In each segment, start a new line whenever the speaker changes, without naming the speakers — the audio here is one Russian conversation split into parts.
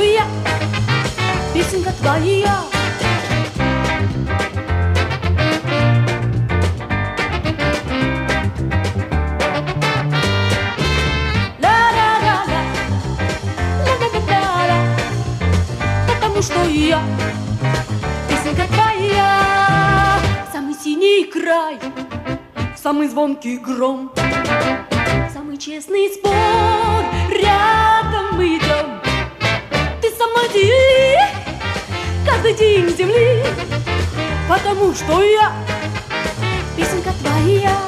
я песенка твоя. Потому что я песенка твоя. Самый синий край, самый звонкий гром, самый честный спор, рядом мы идем. Ты со мной дели каждый день земли, потому что я песенка твоя.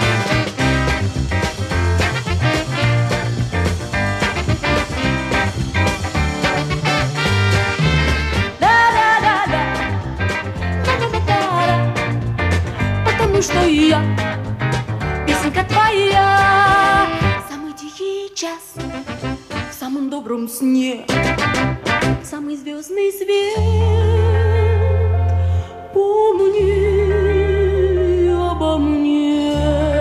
Потому что я песенка твоя. Самый тихий час в самом добром сне, самый звездный свет. Помни обо мне.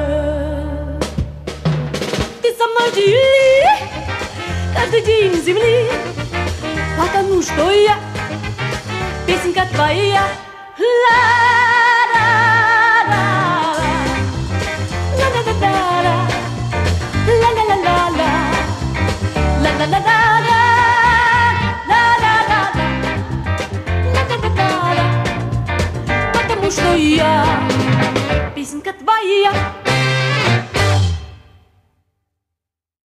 Ты со мной дели каждый день земли, потому что я песенка твоя. Потому что я песенка твоя.